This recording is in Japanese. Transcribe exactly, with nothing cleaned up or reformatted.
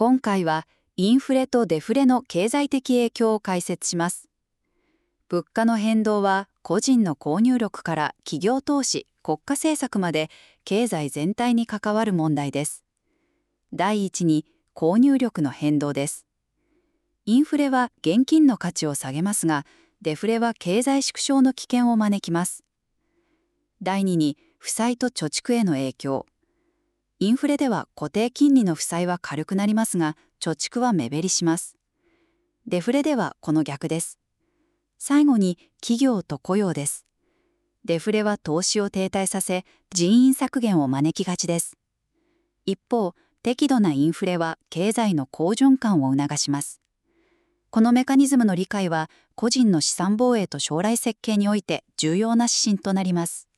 今回はインフレとデフレの経済的影響を解説します。物価の変動は個人の購入力から企業投資、国家政策まで経済全体に関わる問題です。第一に購入力の変動です。インフレは現金の価値を下げますが、デフレは経済縮小の危険を招きます。第二に負債と貯蓄への影響。インフレでは固定金利の負債は軽くなりますが、貯蓄は目減りします。デフレではこの逆です。最後に企業と雇用です。デフレは投資を停滞させ、人員削減を招きがちです。一方、適度なインフレは経済の好循環を促します。このメカニズムの理解は、個人の資産防衛と将来設計において重要な指針となります。